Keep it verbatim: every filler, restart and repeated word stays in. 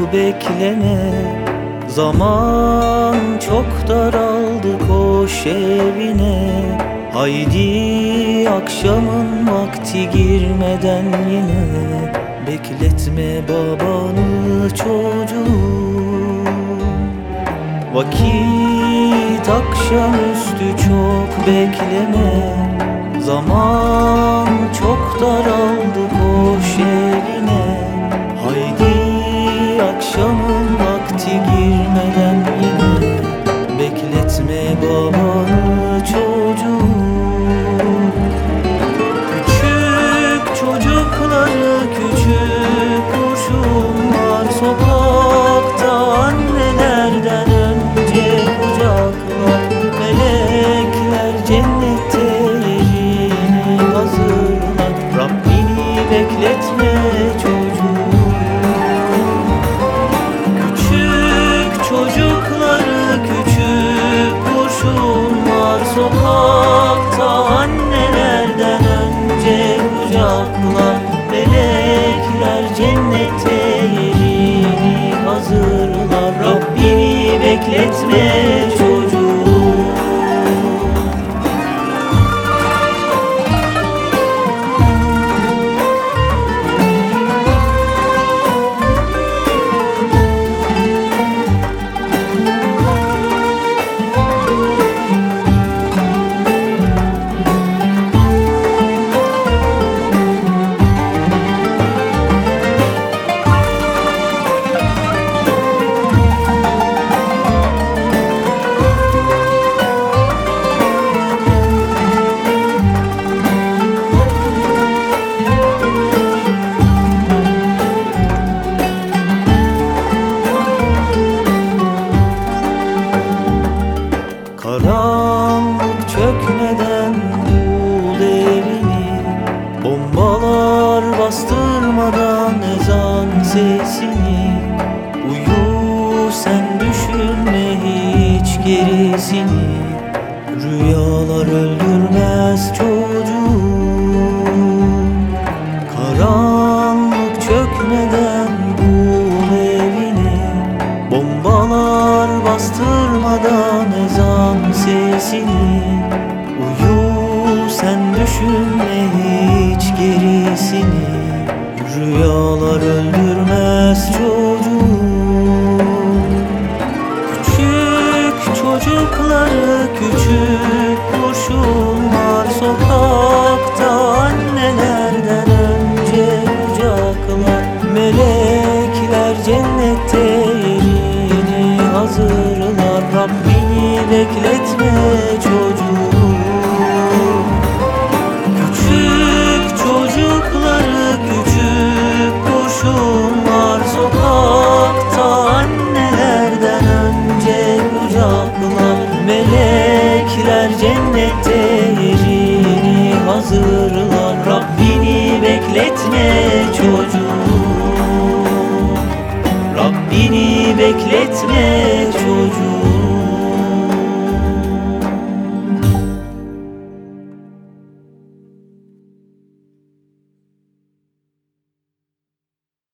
bekleme, zaman çok daraldı, koş evine. Haydi akşamın vakti girmeden yine, bekletme babanı çocuğum. Vakit akşamüstü çok bekleme, zaman çok daraldı, koş evine. Haydi akşamın vakti girmeden yine, bekletme babanı çocuğum. Küçük çocukları, küçük kuşumlar sokakta, annelerden önce kucaklar. Melekler cennette yerini hazırlar, Rabbini bekletme çocuğum. Küçük çocukları, küçük kurşunlar sokakta, annelerden önce kucaklar. Melekler cennette yerini hazırlar, Rabbini bekletme çocuğum. Karanlık çökmeden bul evini, bombalar bastırmadan ezan sesini. Uyu sen, düşünme hiç gerisini, rüyalar öldürmez çocuğum. Karanlık çökmeden bul evini, bombalar bastırmadan ezan sesini. Uyu sen, düşünme hiç gerisini, rüyalar öldürmez çocuğum. Küçük çocukları, küçük kurşunlar sokakta, annelerden önce kucaklar. Melekler cennette yerini hazırlar, Rabbini bekletme çocuğum. Küçük çocukları, küçük kurşunlar sokakta, annelerden önce kucaklar. Melekler cennette yerini hazırlar, Rabbini bekletme çocuğum. Rabbini bekletme